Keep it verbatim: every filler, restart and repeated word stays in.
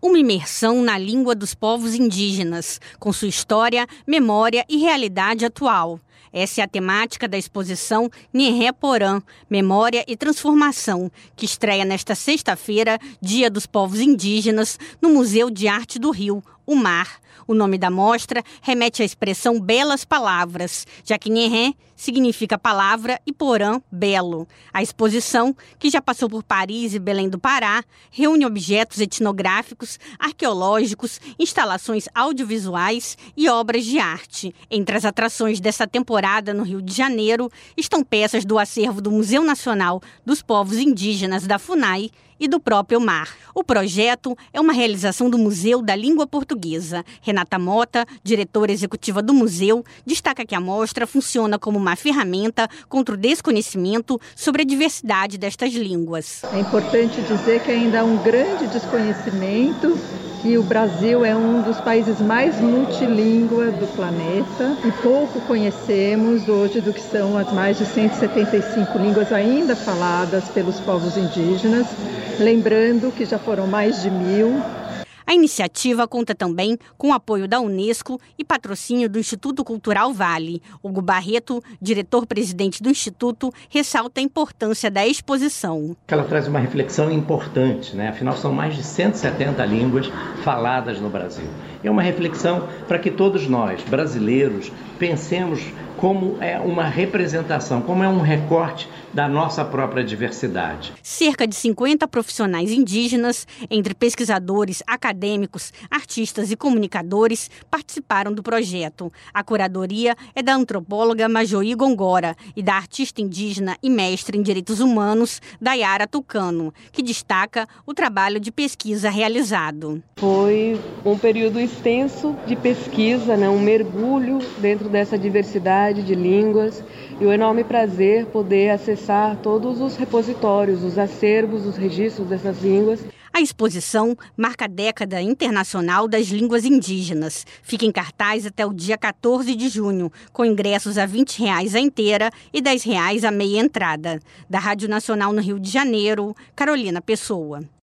Uma imersão na língua dos povos indígenas, com sua história, memória e realidade atual. Essa é a temática da exposição Nhenré Porã, Memória e Transformação, que estreia nesta sexta-feira, Dia dos Povos Indígenas, no Museu de Arte do Rio, o MAR. O nome da mostra remete à expressão belas palavras, já que Nhenré significa palavra e Porã, belo. A exposição, que já passou por Paris e Belém do Pará, reúne objetos etnográficos, arqueológicos, instalações audiovisuais e obras de arte. Entre as atrações dessa temporada no Rio de Janeiro estão peças do acervo do Museu Nacional dos Povos Indígenas da FUNAI e do próprio MAR. O projeto é uma realização do Museu da Língua Portuguesa. Renata Mota, diretora executiva do museu, destaca que a mostra funciona como uma ferramenta contra o desconhecimento sobre a diversidade destas línguas. É importante dizer que ainda há um grande desconhecimento, que o Brasil é um dos países mais multilíngua do planeta e pouco conhecemos hoje do que são as mais de cento e setenta e cinco línguas ainda faladas pelos povos indígenas, lembrando que já foram mais de mil. A iniciativa conta também com o apoio da Unesco e patrocínio do Instituto Cultural Vale. Hugo Barreto, diretor-presidente do Instituto, ressalta a importância da exposição. Ela traz uma reflexão importante, né? Afinal, são mais de cento e setenta línguas faladas no Brasil. É uma reflexão para que todos nós, brasileiros, pensemos como é uma representação, como é um recorte da nossa própria diversidade. Cerca de cinquenta profissionais indígenas, entre pesquisadores, acadêmicos, artistas e comunicadores, participaram do projeto. A curadoria é da antropóloga Majoí Gongora e da artista indígena e mestre em direitos humanos, Dayara Tucano, que destaca o trabalho de pesquisa realizado. Foi um período extenso de pesquisa, né, um mergulho dentro dessa diversidade de línguas e o enorme prazer poder acessar todos os repositórios, os acervos, os registros dessas línguas. A exposição marca a década internacional das línguas indígenas. Fica em cartaz até o dia quatorze de junho, com ingressos a vinte reais a inteira e dez reais a meia entrada. Da Rádio Nacional no Rio de Janeiro, Carolina Pessoa.